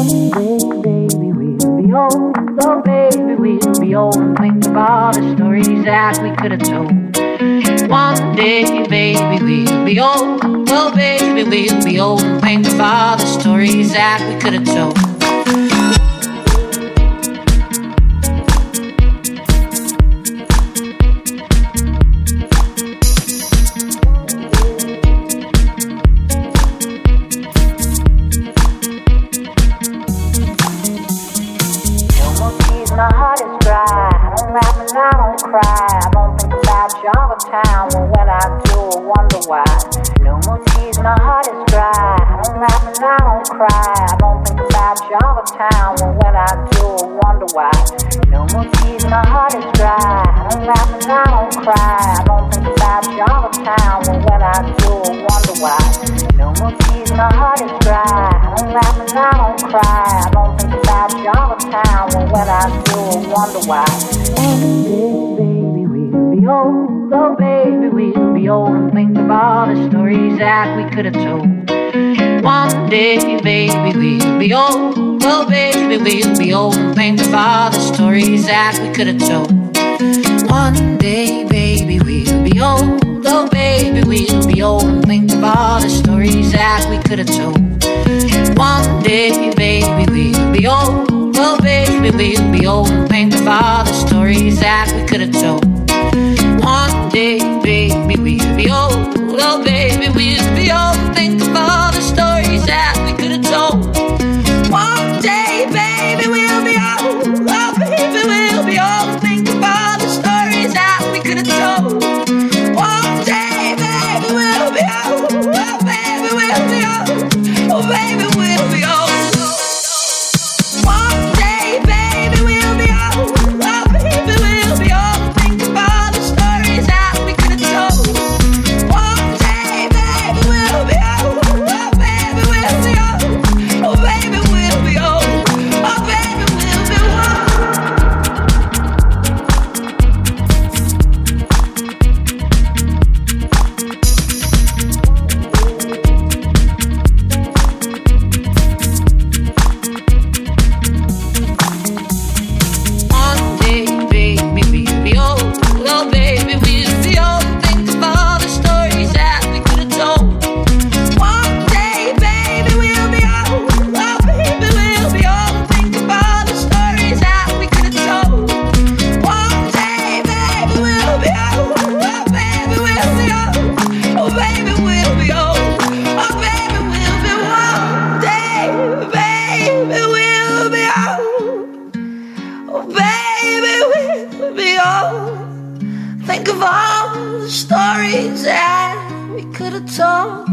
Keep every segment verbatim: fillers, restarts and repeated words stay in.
baby, we'll be old. Oh, baby, we'll be old and think of all the stories that we could have told. One day, baby, we'll be old. Oh, baby, we'll be old and think of all the stories that we could have told. My heart is dry, I don't laugh and I don't cry. I don't think about you all the time, well when I do I wonder why. No more tears, my heart is dry, I don't laugh and I don't cry. I don't think about you all the time, well when I do I wonder why. No more tears, my heart is dry, I don't laugh and I don't cry. I don't think about you all the time, well when I do I wonder why. No more tears, my heart is dry, I don't laugh and I don't cry. I don't think about you all the time, well when I do I wonder why. One day, baby, we'll be old. Oh, baby, we'll be old and think of all the stories that we could have told. One day, baby, we'll be old. Oh, baby, we'll be old and think of all the stories that we could have told. One day, baby, we'll be old. Oh, baby, we'll be old and think of all the stories that we could have told. One day, baby, we'll be old. Oh, baby, we'll be old and think of all the stories that we could have told. One day, baby, we'll be old. Oh, baby, we'll be old and think of all the stories that we could have told. One day, baby, we'll be old. Oh, baby, we'll be old and think of all the stories that we could have told. One day, baby, we'll be old. Oh, baby, we'll be old. Oh, baby, we'll be old. Think of all the stories that we could have told.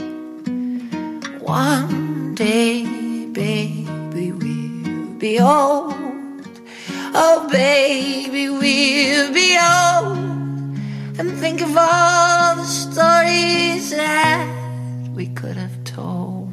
One day, baby, we'll be old. Oh, baby, we'll be old. And think of all the stories that we could have told.